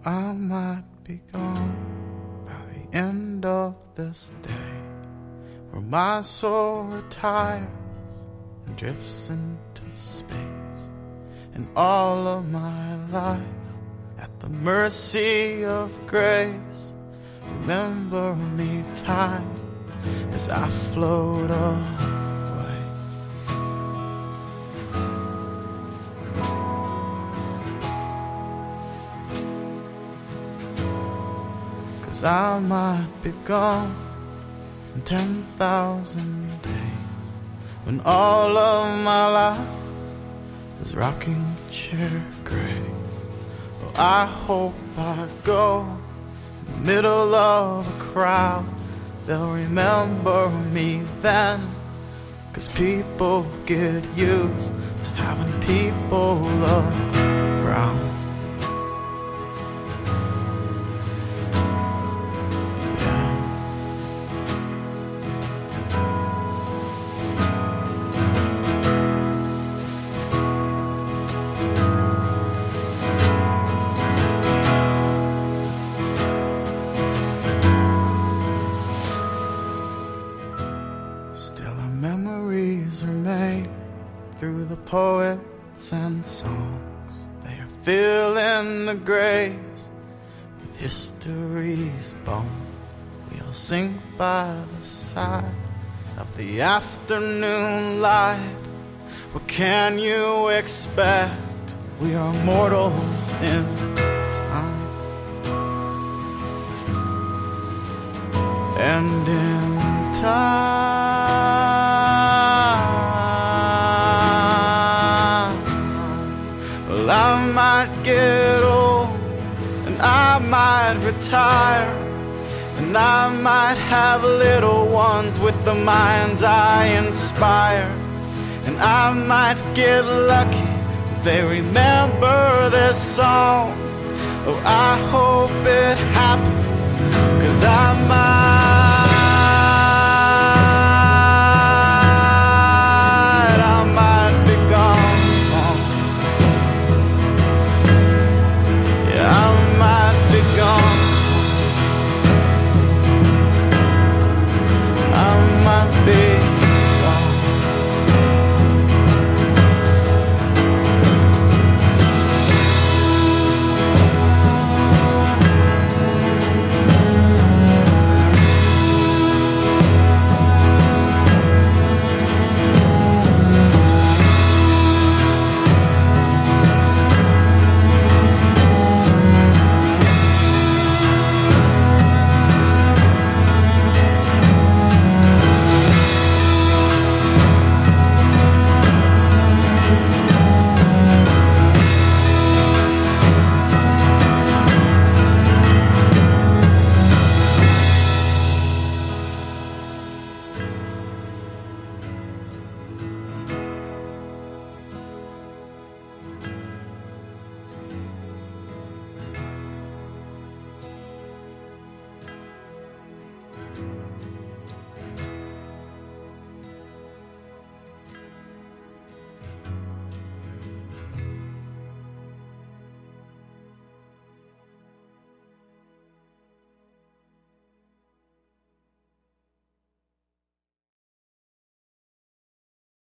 I might be gone by the end of this day, where my soul retires and drifts into space, and all of my life at the mercy of grace. Remember me time as I float away. 'Cause I might be gone in 10,000 days, when all of my life is rocking chair gray. Well, I hope I go in the middle of a crowd. They'll remember me then, 'cause people get used to having people around. Still our memories are made through the poets and songs. They are filling the graves with history's bone. We'll sink by the side of the afternoon light. What can you expect? We are mortals in time, and in time, well, I might get old and I might retire, and I might have little ones with the minds I inspire, and I might get lucky they remember this song. Oh, I hope it happens, 'cause I might